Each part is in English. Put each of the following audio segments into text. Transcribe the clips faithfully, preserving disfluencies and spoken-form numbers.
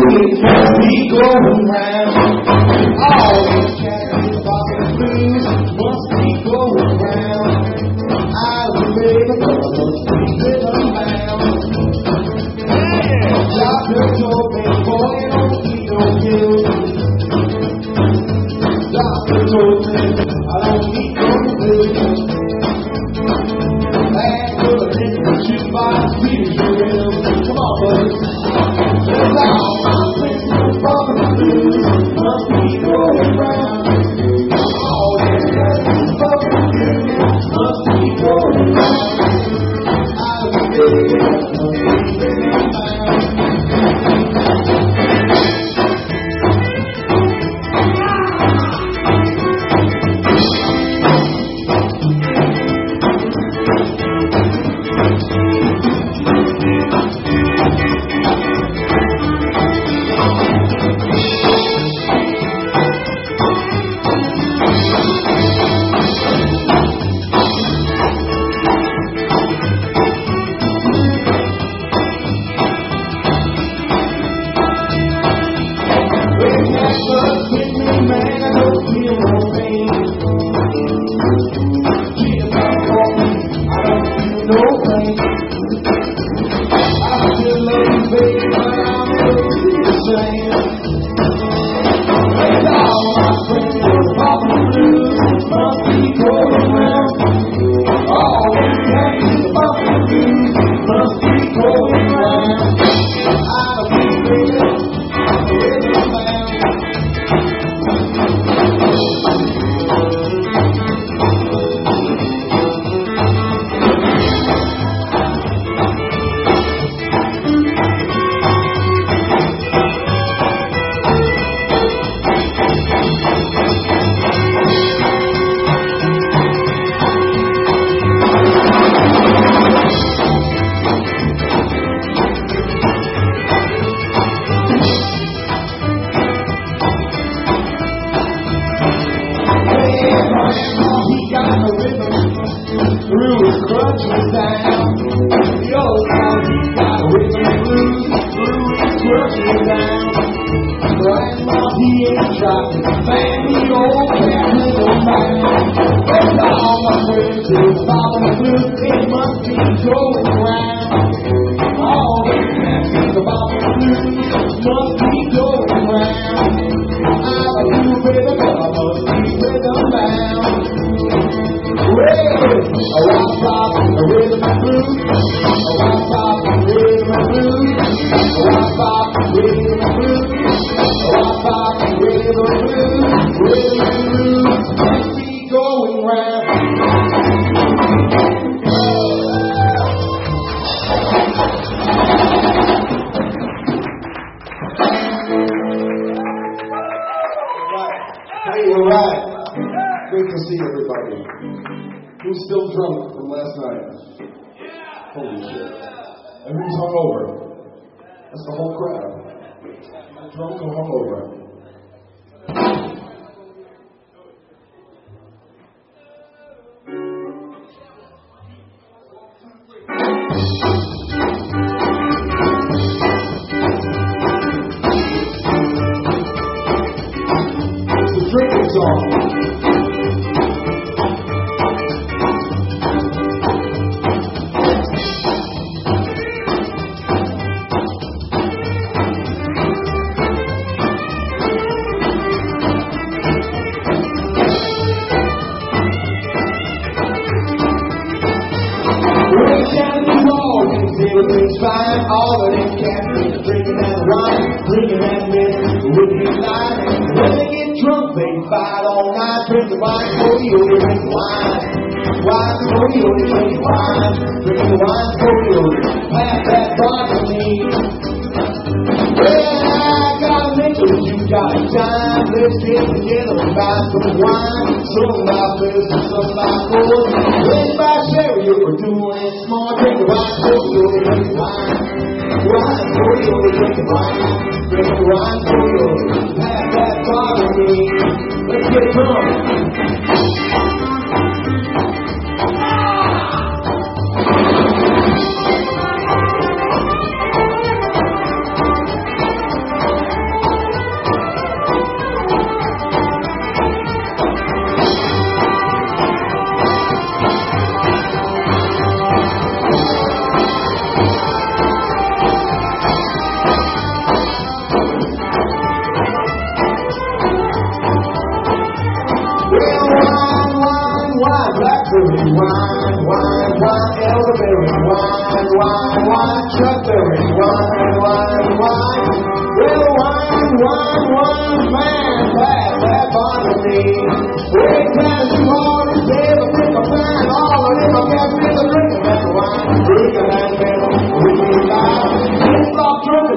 blues must be going round. All these cats about the blues must be going round. I was baby, but I must be rhythm bound. Doctor told me, boy, don't need no pills. Doctor told me, I don't need no pills. Back to the rhythm, jukebox, here's your rhythm. Come on, buddy. That's all my friends from the blues must be going round. All these cats from the blues must be going round. I was baby, I must be rhythm bound.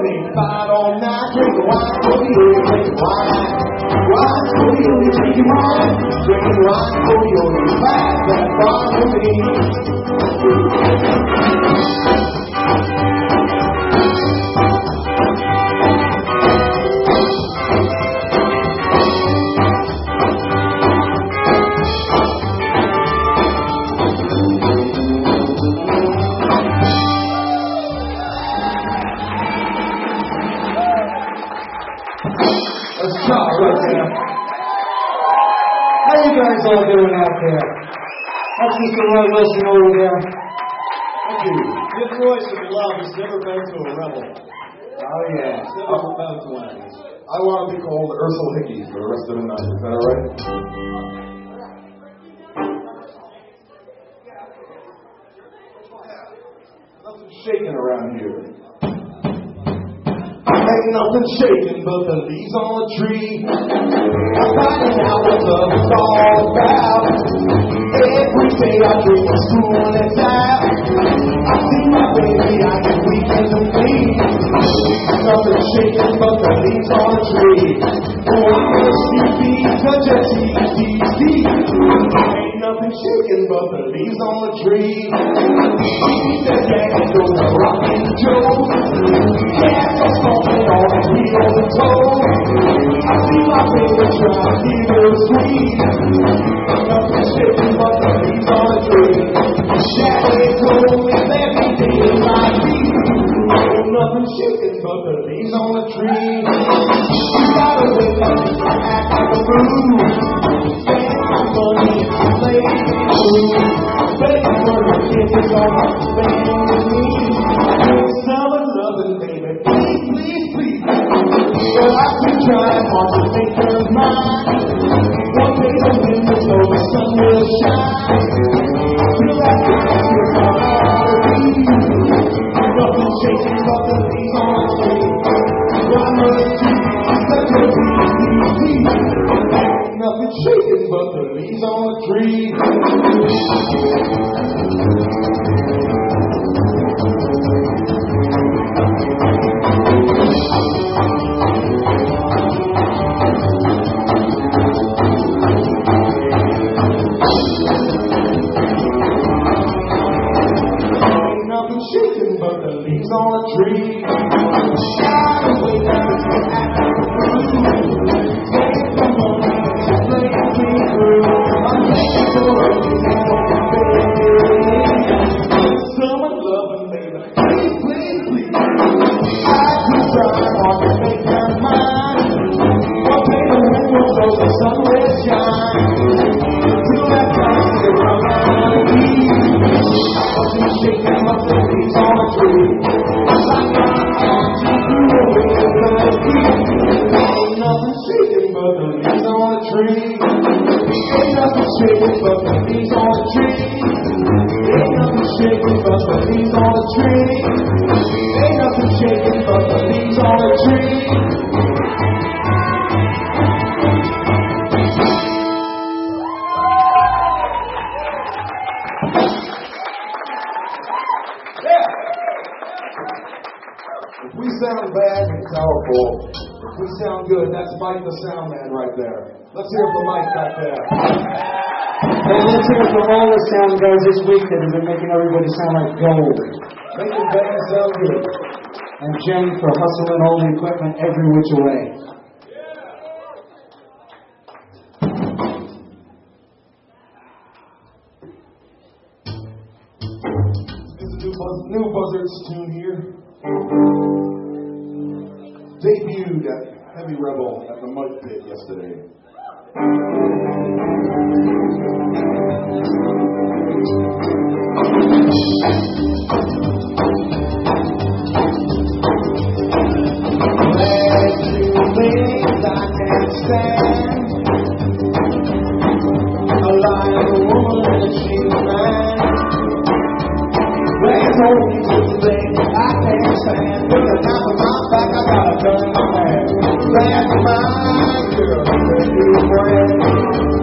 and they fight all night. Drinking wine for you, drinking wine. Wine for you, you drinking wine. Drinking wine for you, you pass that bar for me. How you guys all doing out there? That's Mister Roy Wilson over there. Thank you. Good voice of love has never been to a rebel. Oh yeah. It's never been to one. I want to be called Ursel Hickeys for the rest of the night. Is that all right? Nothing shaking around here. Ain't nothing shaking but the leaves on the tree. I'm finding out what love is all about. Every day I drink a spoon and out. I see my baby, I get weak in the feet. Nothing shaking but the leaves on the tree. Oh, I must be such a T T C. Ain't nothing shaking but the leaves on the tree. She said, yeah, go to rockin' Joe. Yeah, I'm smoking all the wheels and toes. I see my baby try to keep her sweet. Nothing shaking but the leaves on the tree. Yeah, they told me every day is like me. Oh, nothing shaking but the leaves on the tree. You gotta wake up and act like a fool. Spend my money and play the fool. Begging for the kids is all I'm spending with me. Summer loving, baby, please, please, please. Well, I've been trying hard to make her mine. One day the wind will blow, the sun will shine. Till that time, here's my melody. Nothing shaking but the leaves on the tree. Why must you be such a T T C? Nothing shaking but the leaves on the tree. Ain't nothing shaking but the leaves on the tree. Gotta wake up and act like a fool. Take some money and play it through. I'm taking for a someone loving, baby. Please, please, please. I've been trying hard to make her mine. One day the wind will blow, the sun will shine. Till that time, here's my melody. Nothing shaking but the leaves on the tree. Ain't nothing shaking but the leaves on the tree. Ain't nothing shaking but the leaves on the tree. Ain't nothing shaking but the leaves on the tree. Ain't nothing shaking but the leaves on the tree. If we sound bad and powerful, if we sound good, that's Mike the Sound Man right there. Let's hear it for Mike back there. And let's hear it from all the sound guys this week that have been making everybody sound like gold. Making bands sound good. And Jen for hustling all the equipment every which way. There's a new, buzz, new Buzzards tune here. Debuted at Heavy Rebel at the Mud Pit yesterday. There's two things I can't stand. A lying woman and she's a man. There's only two things I can't stand. With the top of my back, I got a gun in my hand. That's my girl, the new friend.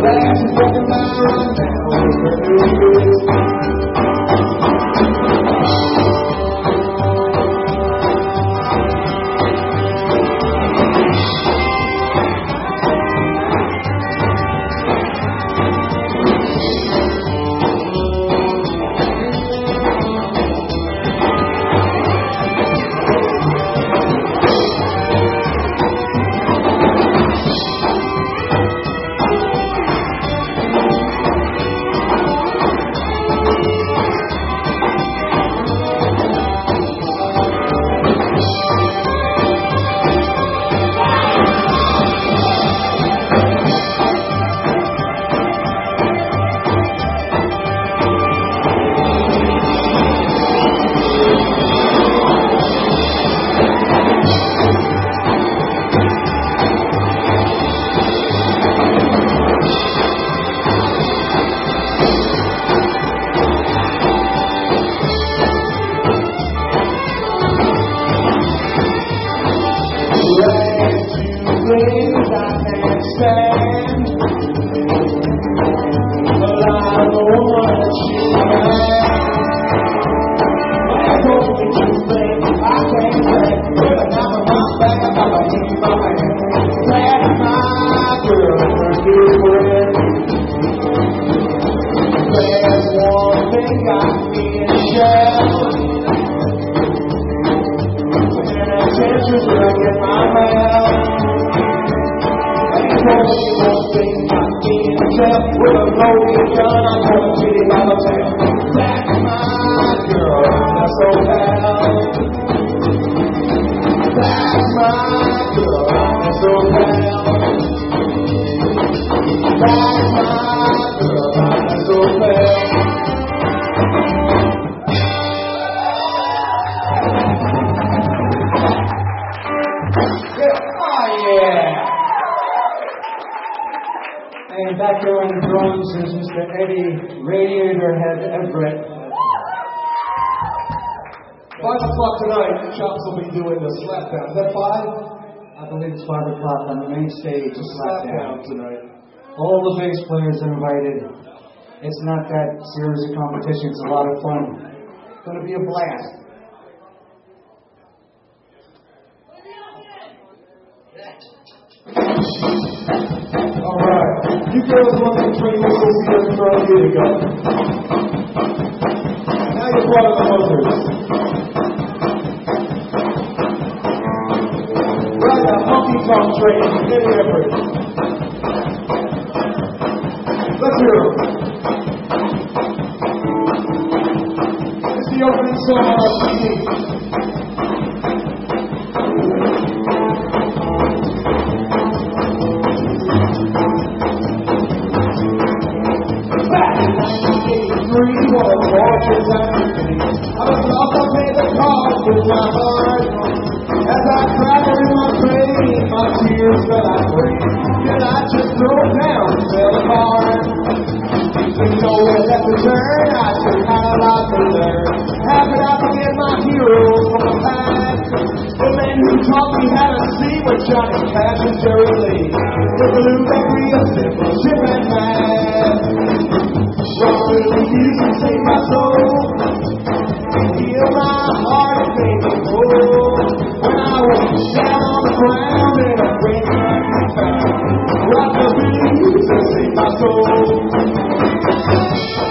And back there on the drums is Mister Eddie Radiator Head Everett. Five o'clock tonight, Chops will be doing the slapdown. Is that five? I believe it's five o'clock on the main stage. The Slapdown slapdown tonight. All the bass players are invited. It's not that serious a competition. It's a lot of fun. It's going to be a blast. All right. You girls want to train your associates from here you go. Now you're part of the mothers. Right now, funky tongue train. Get it, Everett. Let's hear it. It's the opening song on our C D. What a gorgeous activity. I was lost up in the cause with my heart. As I cried in my brain, my tears fell like rain. Then I just broke down and fell apart. There's nowhere left to turn, I just had a lot to learn. How could I forget my heroes from the past? The men who taught me how to see what Johnny Cash and Jerry Lee. The blueberry, a simple chip and man. Rock really music save my soul, heal my heart and make me whole. When I was down on the ground and a friend had me found, rock really music save my soul.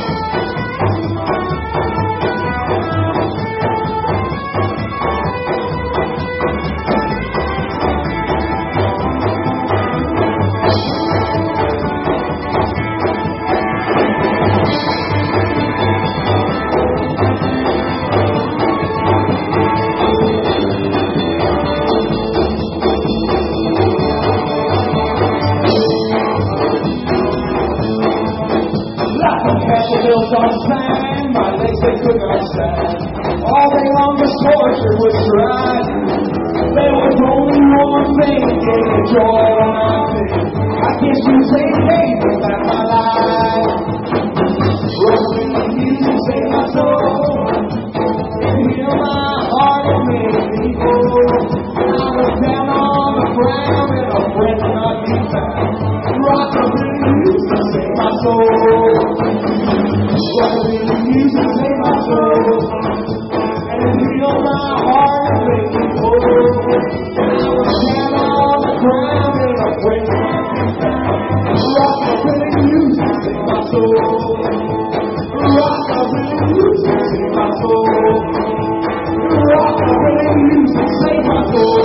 Bills on sand, my legs they could not stand. All day long this torture was tried. There was only one thing that gave me joy when I did. I guess you say hey, but that's my life. Rock the music save my soul, heal my heart and make me whole. When I was down on the ground and a friend not be found. Rock the music soul. Rockabilly music save my soul. And it heals my heart and makes me whole. And I was down on the ground and I break my feet down. Rockabilly music save my soul. Rockabilly music save my soul. Rockabilly music save my soul.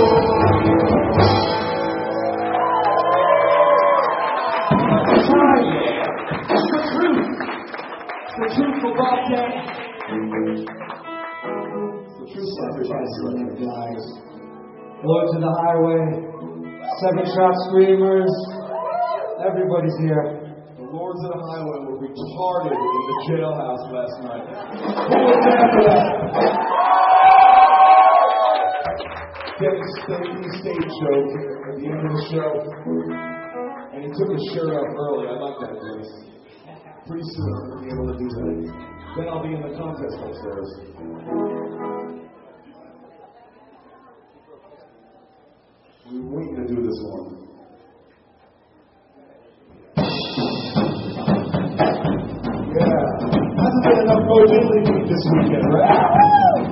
The truth for Bobcat. The truth for guys. Lord to the highway. Seven shot screamers. Everybody's here. The Lords of the Highway were retarded in the jailhouse last night. Who was after that? Kevin Spacey stage show at the end of the show. And he took his shirt off early. I like that, Dennis. Pretty soon I'll be able to do that. Then I'll be in the contest upstairs. We were waiting to do this one. Yeah. Hasn't been enough Bo Diddley beat this weekend, right?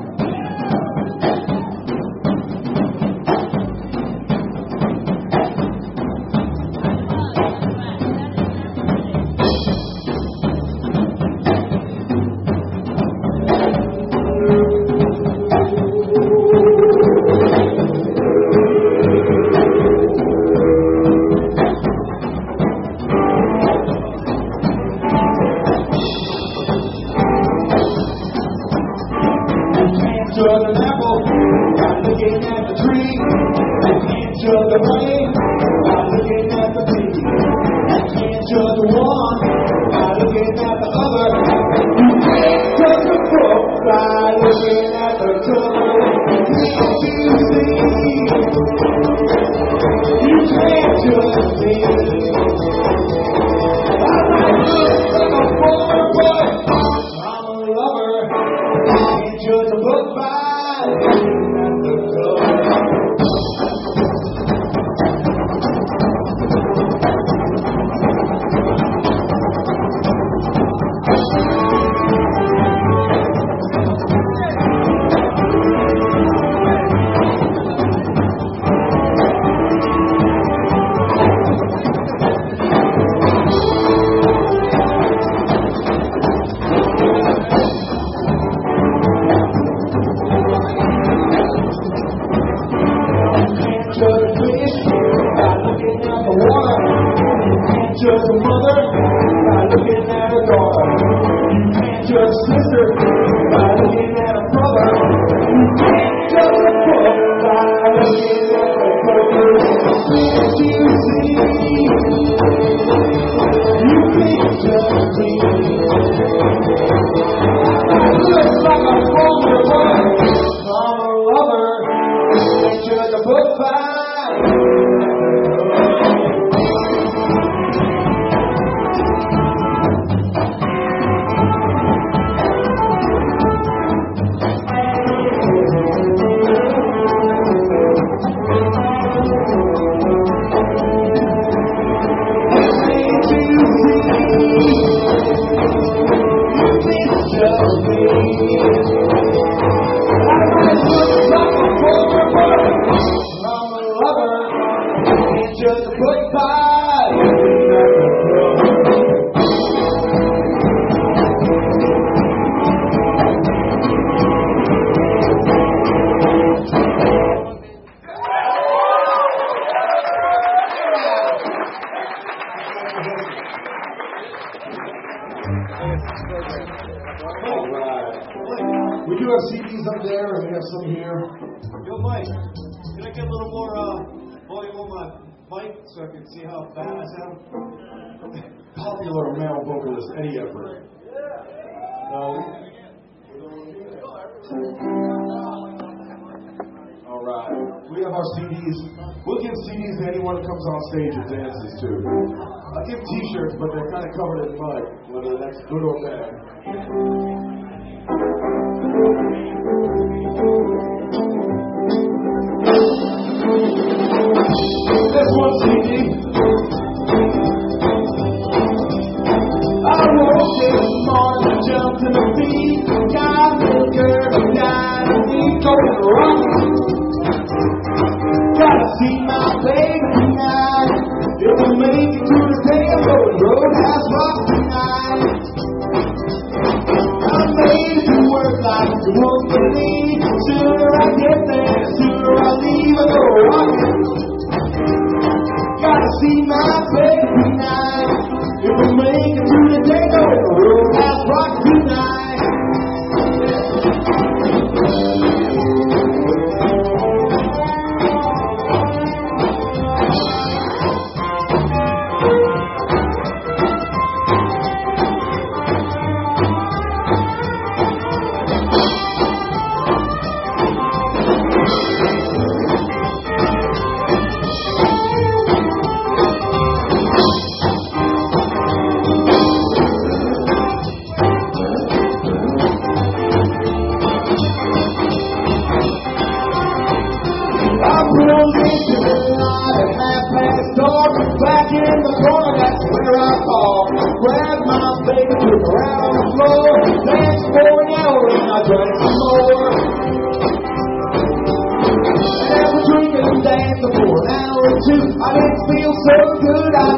But they're kind of covered in mud, whether that's good or bad. This one C D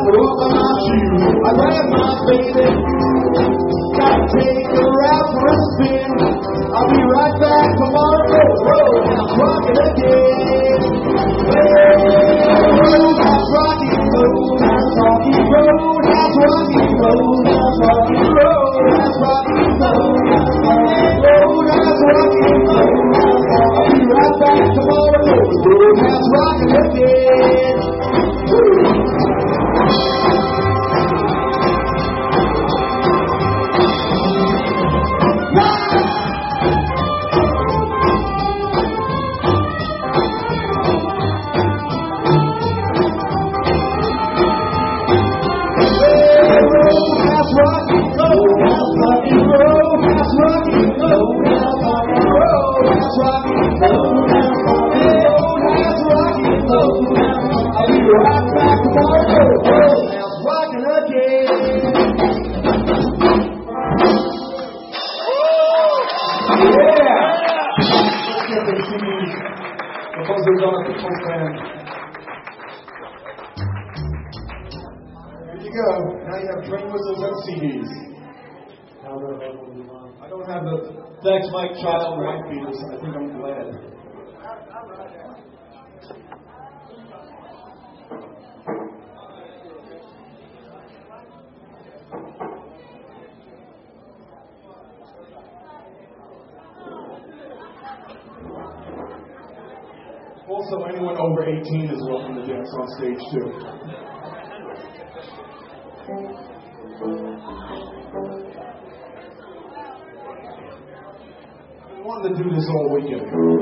throw up on my shoes. I grab my baby, gotta take her out for a spin. I'll be right back tomorrow. Roadhouse rockin' again. Roadhouse rockin', roadhouse rockin', roadhouse rockin', roadhouse rockin', roadhouse rockin', roadhouse rockin', roadhouse. I'll be right back tomorrow. Roadhouse rockin' again. I don't have the Thanks Mike Child White Beaters. I think I'm glad. Also, anyone over eighteen is welcome to dance on stage too. I wanted to do this all weekend.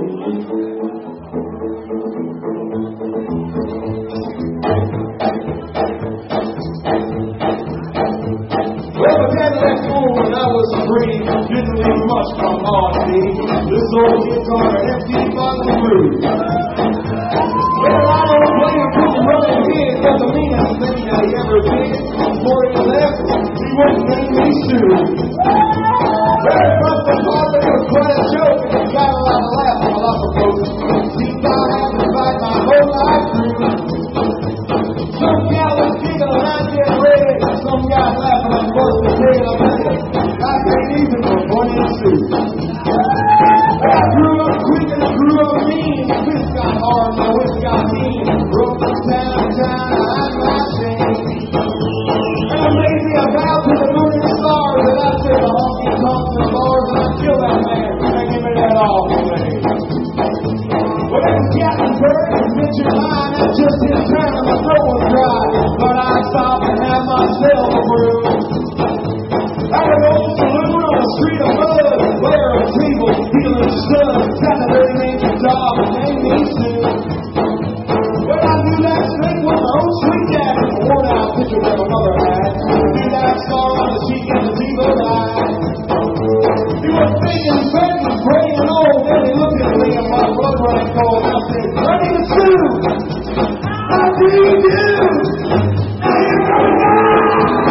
Well, my dad left home when I was three. Didn't leave much from on me. This old guitar and empty bottle of brew. Well, I don't blame him for running here. Doesn't mean anything that he ever did. Before he left, he wouldn't name me Sue. Well, from the part that was quite a joke, and he got a lot of laughs from a lot of folks. Seems I had to fight my whole life through. Some gal was giggling and I'm getting ready. Some guy laughing and busting his head up in it. I ain't even for Bonnie and Sue. I grew up quick and I grew up mean. My fist got hard, my wrist got mean. Broke from town to town, I had my shame. And I made me a vow to the moon and the stars that I'd take a honky tonk to the bars and I'd kill that man and give me that awful name. Well, Captain Bird and Richard Hine, that's just his turn and my throat was dry. But I stopped and had myself a brew. At an old saloon on the street of mud, where a table, dealing studs, got a dirty man's dog and named me Sue. Well, I knew that snake was my own sweet dad, a worn out picture that my mother had. I knew that scar on the cheek and the evil eye. He was thinking, begging, praying, oh, then he looked at me and my blood running cold. And I said, Honey and Sue, how do you do? How you doing now?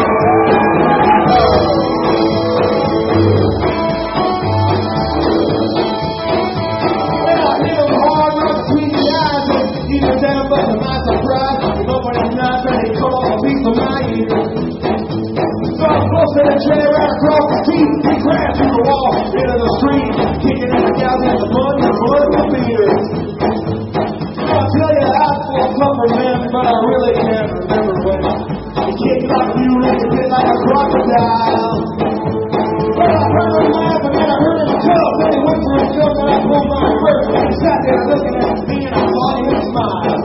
To the chair right across the street, he crashed through the wall into the street, kicking in the gals in the mud and blood and beers. I'll tell you, I feel tougher man, but I really can't remember when he kicked like you and he did like a crocodile. But I heard him laugh and then I heard him cuff, then he went for himself and I pulled my purse. He sat there looking at me and I saw him smile.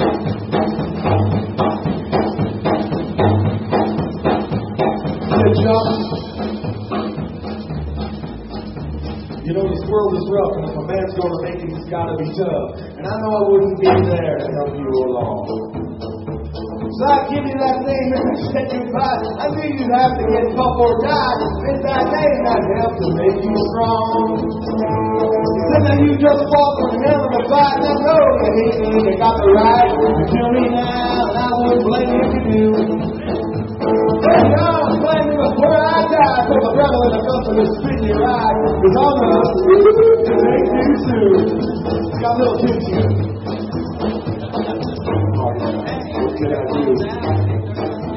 You know, this world is rough, and if a man's going to make it, he's got to be tough. And I know I wouldn't be there to help you along. So I'd give you that name and said goodbye. I knew you'd have to get tough or die. It's that name that helped to make you strong. He said that you just fought from hell in the fight, and I know you hate me, you got the right to kill me now, and I wouldn't blame you if you do. Hey, God, I'm blaming before I die, for the rebel in the dust of this spin your eye. Cause I'm gonna to make you soon. It's got a little tune to it. What can I do?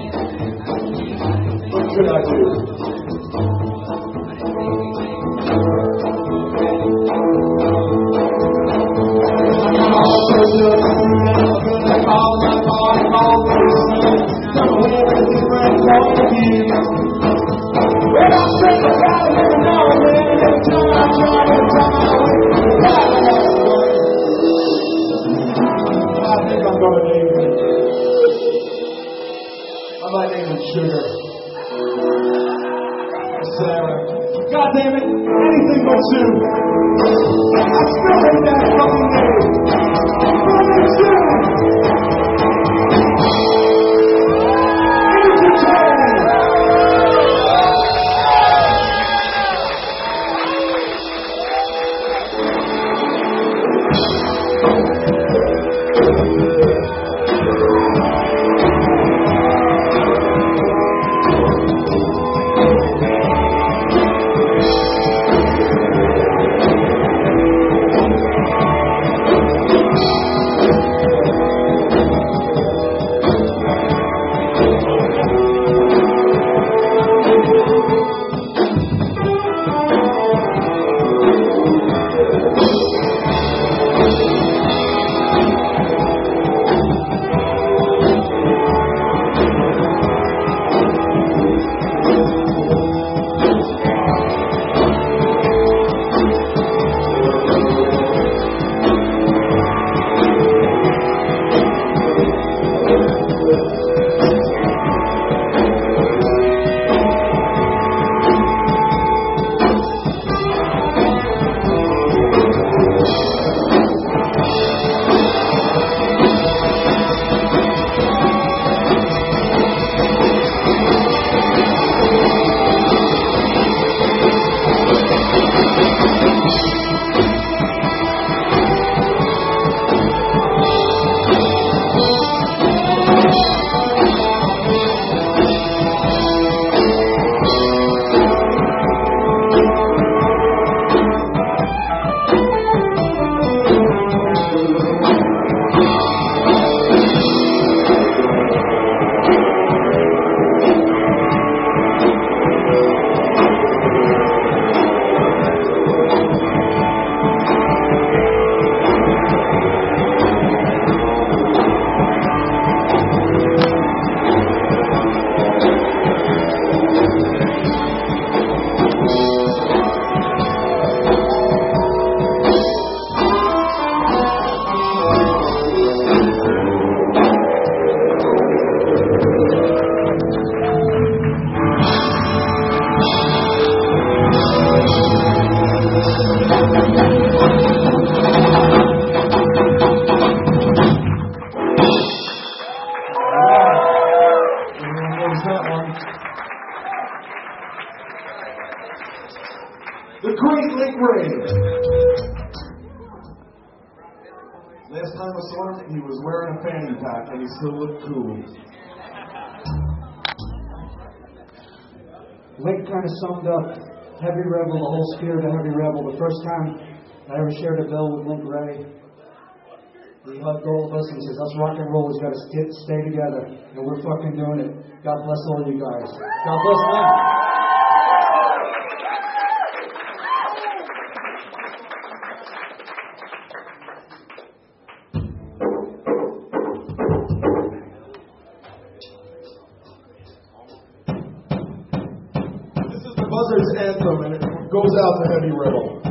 And he still looked cool. Link kind of summed up Heavy Rebel, the whole spirit of Heavy Rebel. The first time I ever shared a bill with Link Wray, he hugged all of us and he says, us rock and rollers got to st- stay together. And we're fucking doing it. God bless all you guys. God bless Link. Buzzard's anthem, and it goes out to Heavy Rebel.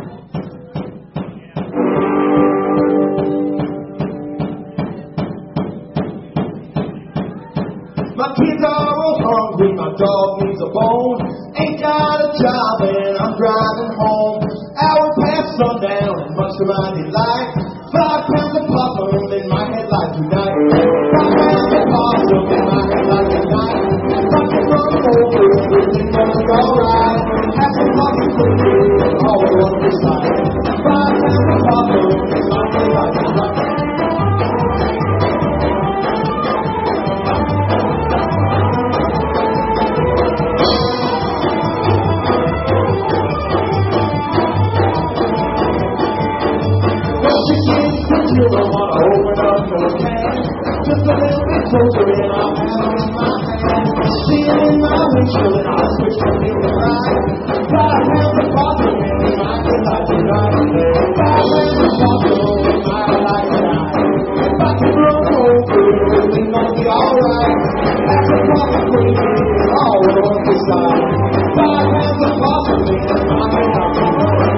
My kids are all hungry, my dog needs a bone. Ain't got a job and I'm driving home. Hour past sundown and much to my delight. Five pounds of possum in my headlight tonight. Five pounds of possum in my headlight tonight. Fucking run over, everything goes alright. Have some fucking cookies, all the one percent. for me to cry. Five pounds of puzzle in my life to die. Five pounds of puzzle in my life to die. If I can run over, everything gonna be alright. That's a puzzle queen, all on the side. Five pounds of puzzle in my life to die.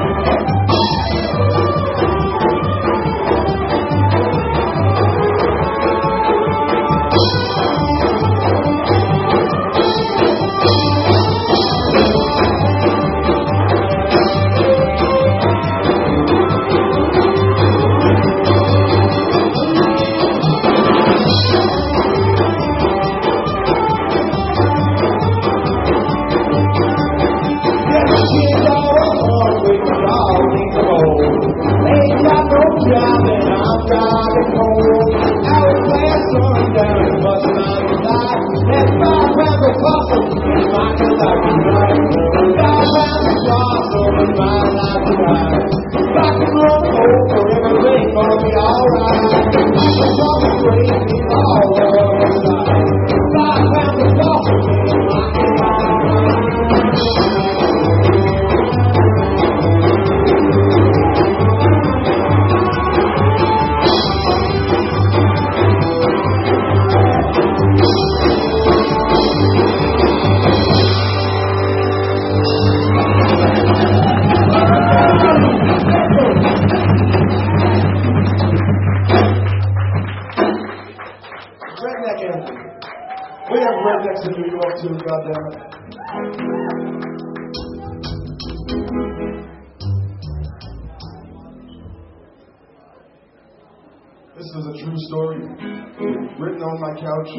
This is a true story, written on my couch.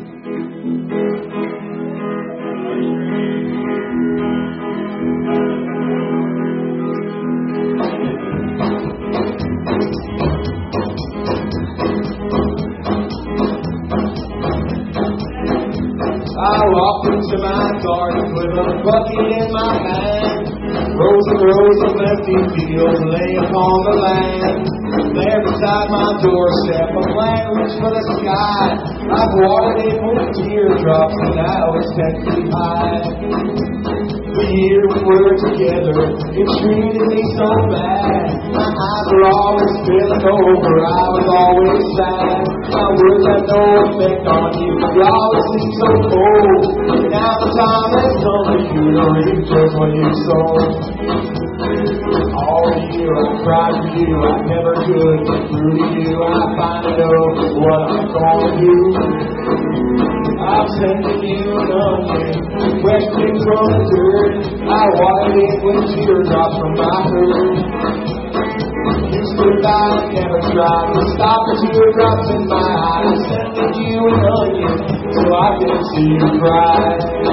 I walked into my garden with a bucket in my hand. Rows and rows of empty fields lay upon the land. There beside my doorstep, a plant reached for the sky. I've watered it with teardrops, and now it's ten feet high. The year we were together, it treated me so bad. My eyes were always spilling over, I was always sad. My words had no effect on you, you always seemed so cold. Now the time has come for you to reap just what you sowed. All year I cried for you, I never could get through to you. I finally know what I'm gonna do. I'm sending you an onion, fresh picked from the dirt. I watered it with teardrops from my hurt. You stood by and never tried to stop the teardrops in my eye. I'm sending you an onion so I can see you cry.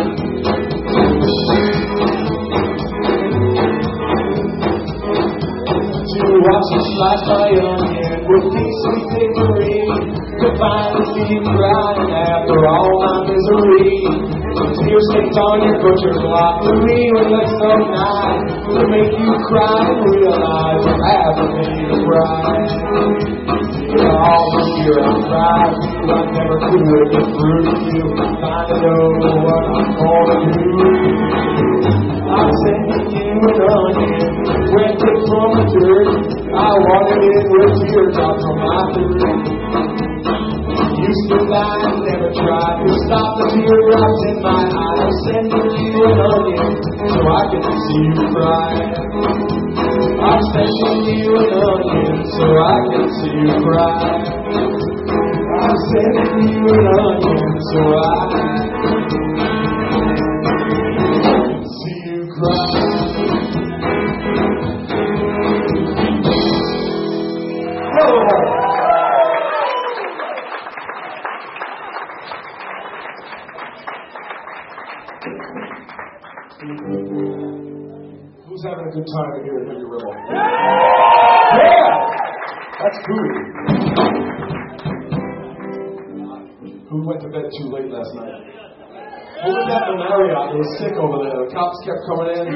Watch you slice my onion with these sweet hickory. To finally see you crying after all my misery. Tear stains on your butcher block to me when it's so nice. To make you cry and realize you haven't made me cry. All the year I cried for you, I never could get through to you. Finally know what I'm gonna do. I'm sending you an onion, wet it from the dirt. I wanted it with teardrops from my throat. You stood by and never tried to stop the teardrops in my eye. I'm sending you an onion so I can see you cry. I'm sending you an onion so I can see you cry. I'm sending you an onion so I can see you cry. Who's having a good time in here at Heavy Rebel? Yeah! Yeah! That's good. Who went to bed too late last night? Who was at the Marriott? They were sick over there. The cops kept coming in.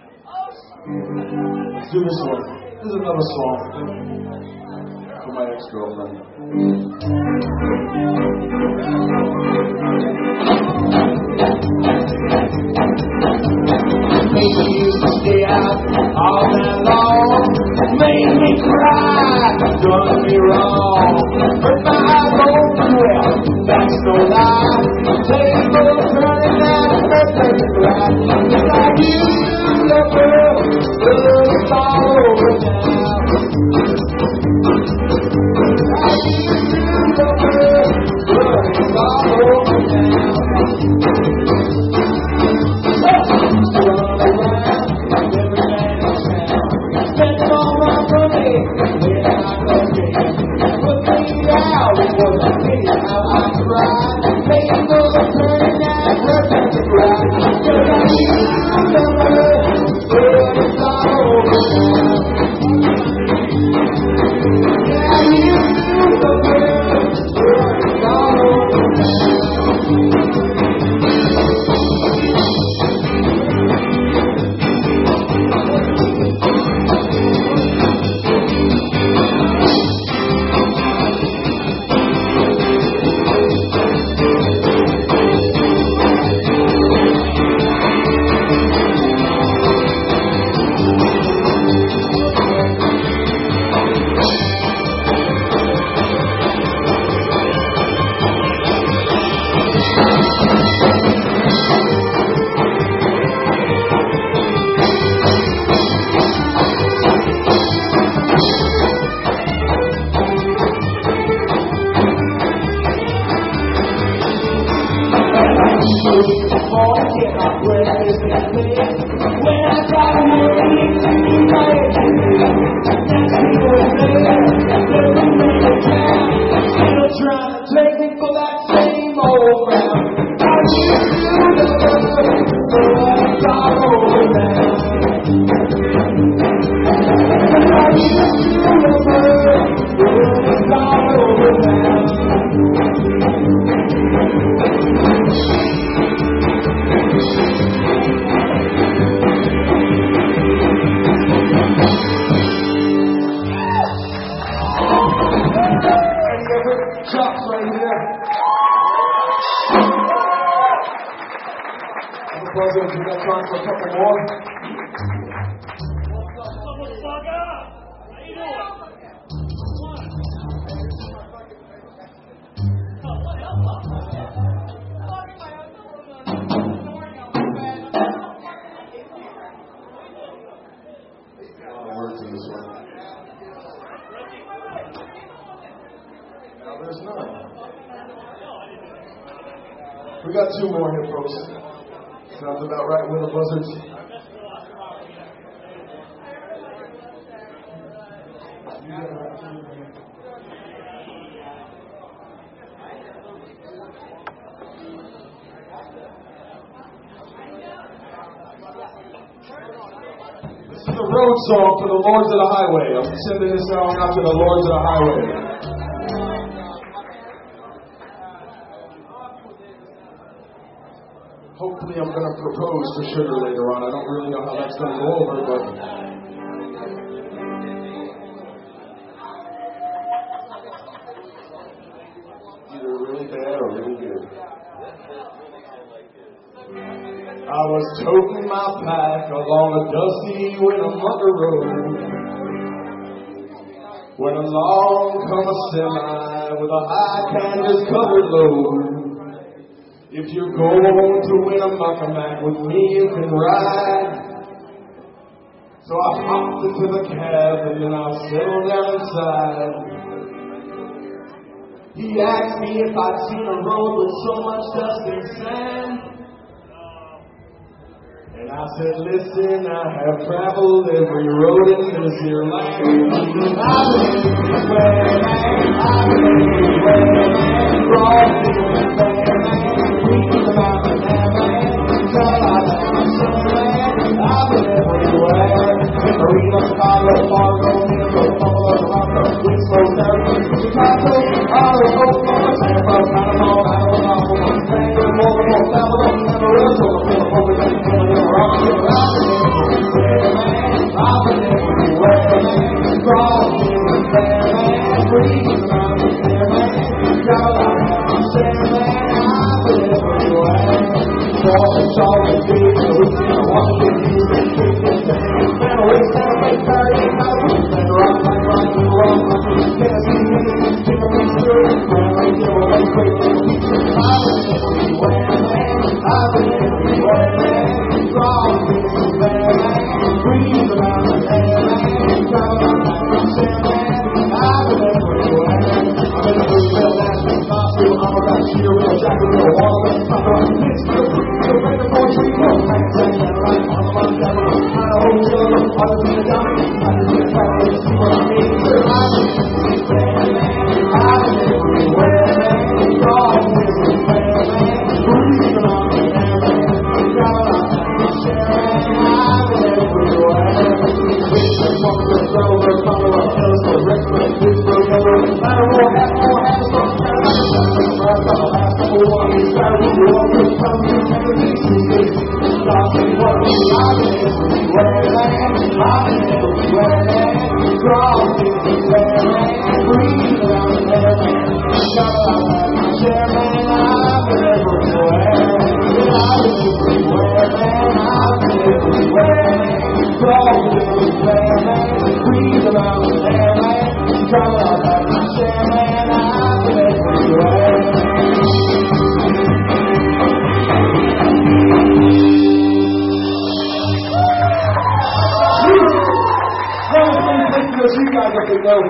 Let's do this one. This is another song for my ex girlfriend. Baby used to stay out all night long, made me cry, done me wrong. But my eyes open well, that's no lie. Table turning down, perfect right. Just like you, the girl, it's all over now. Like you, the girl, it's all over now. We got two more here, folks. Sounds about right with the buzzards. This is a road song for the Lords of the Highway. I'm sending this song out to the Lords of the Highway. Hopefully I'm going to propose to Sugar later on. I don't really know how that's going to go over, but... either really bad or really good. I was toting my pack along a dusty Winnemucca road when along come a semi with a high canvas covered load. If you're going to Winnemucca Mac with me, you can ride. So I hopped into the cab and then I settled down inside. He asked me if I'd seen a road with so much dust and sand. And I said, listen, I have traveled every road in this here land. I've been everywhere, man. I've been everywhere, man. Crossing the fair, man. Reaching the mountain, man. Carolina, Sunland. I've been everywhere. In Marina, Chicago, Fargo, Minnesota, Buffalo, Toronto, Winslow, Syracuse, Chicago, Idaho, Oklahoma, Tampa, Panama, Alabama, Vancouver, Baltimore, Salvador, Amarillo, Philadelphia, I've been everywhere, man. Crossing the fair, man. you go.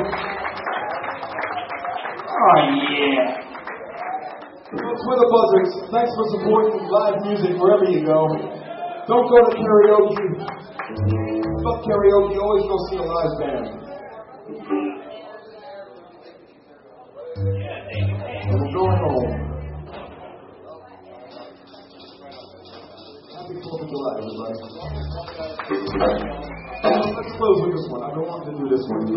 Oh, yeah. For the Buzzards, thanks for supporting live music wherever you go. Don't go to karaoke. Fuck karaoke, always go see a live band. We're going home. Happy fourth of July, everybody. Let's close with this one. I've been wanting to do this one.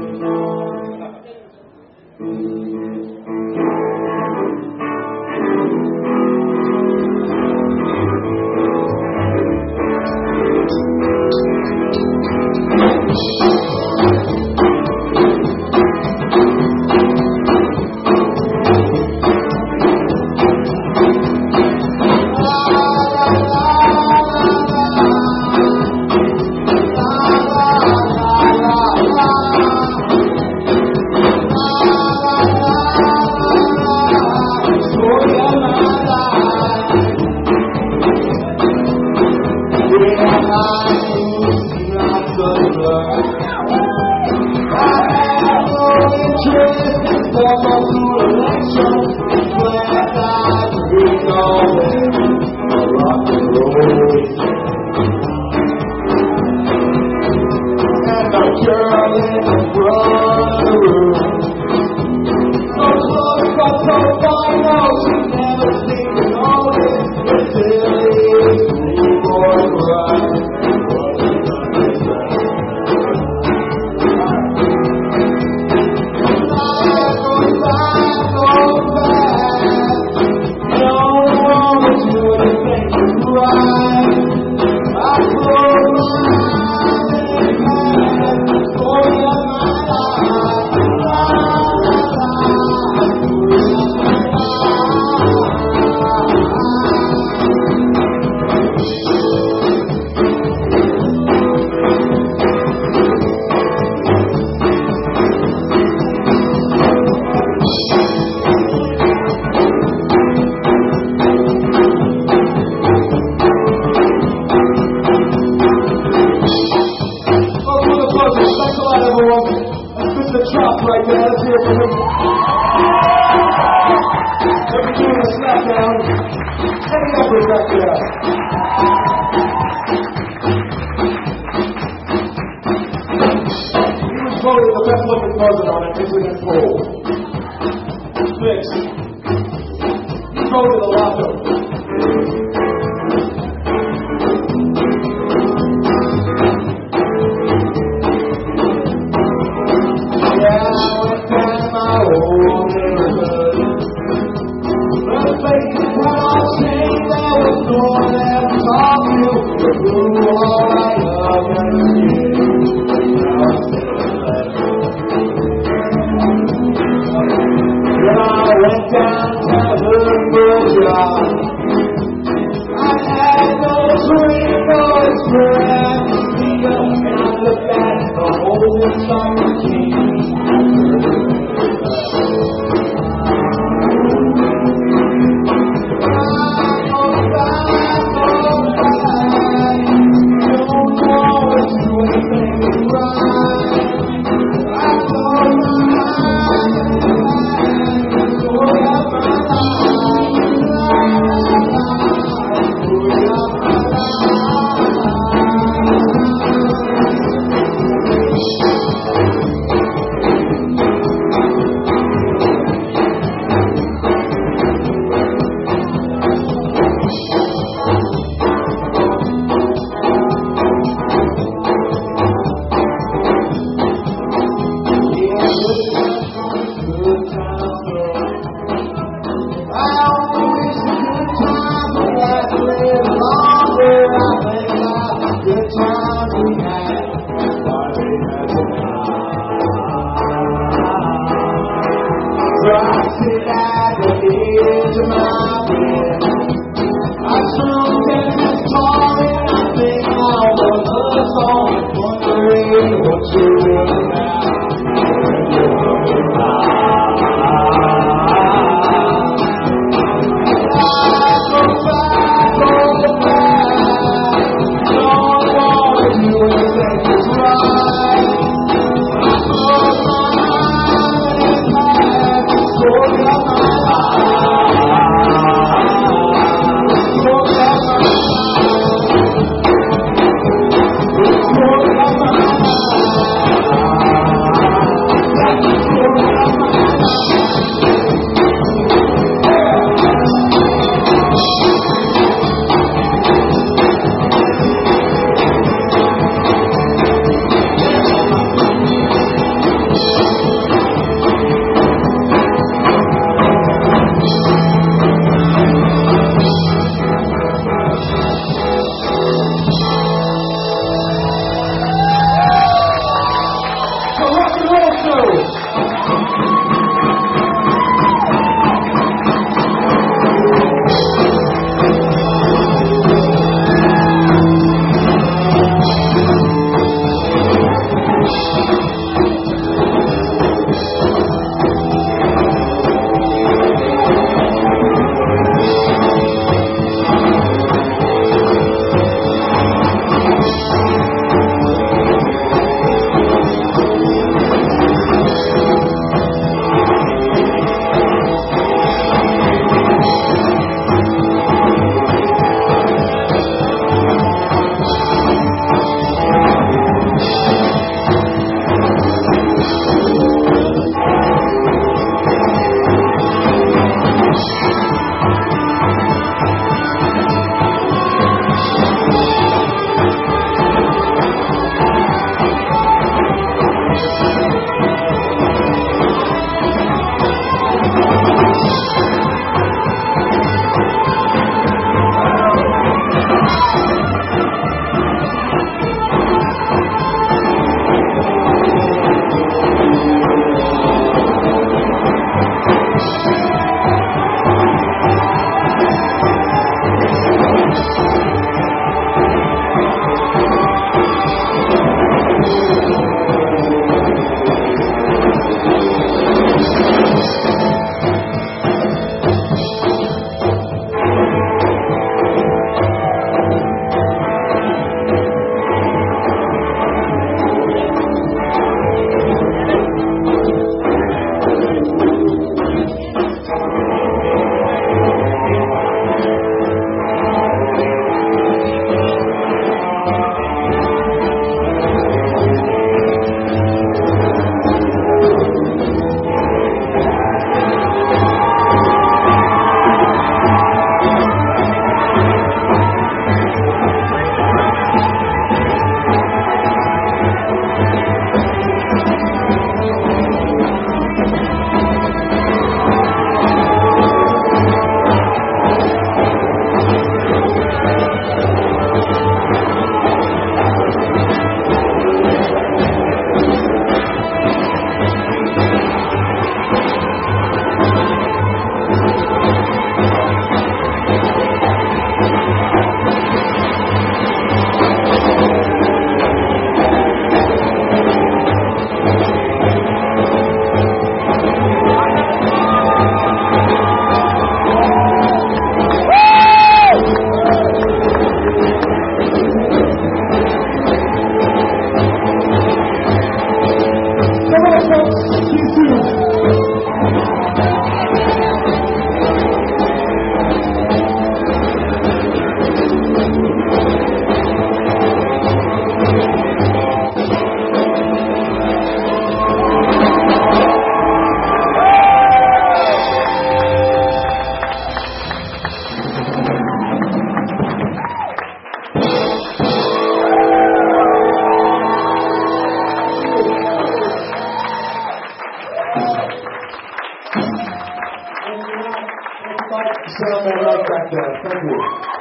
that sound man right back there. Thank you.